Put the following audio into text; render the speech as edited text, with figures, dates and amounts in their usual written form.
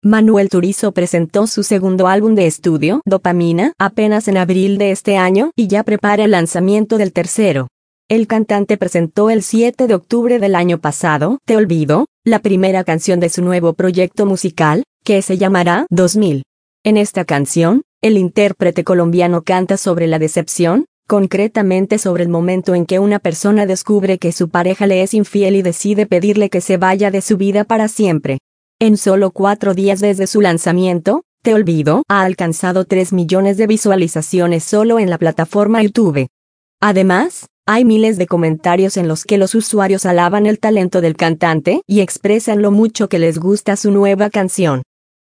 Manuel Turizo presentó su segundo álbum de estudio, Dopamina, apenas en abril de este año y ya prepara el lanzamiento del tercero. El cantante presentó el 7 de octubre del año pasado, Te Olvido, la primera canción de su nuevo proyecto musical, que se llamará 2000. En esta canción, el intérprete colombiano canta sobre la decepción, concretamente sobre el momento en que una persona descubre que su pareja le es infiel y decide pedirle que se vaya de su vida para siempre. En solo 4 días desde su lanzamiento, Te Olvido ha alcanzado 3 millones de visualizaciones solo en la plataforma YouTube. Además, hay miles de comentarios en los que los usuarios alaban el talento del cantante y expresan lo mucho que les gusta su nueva canción.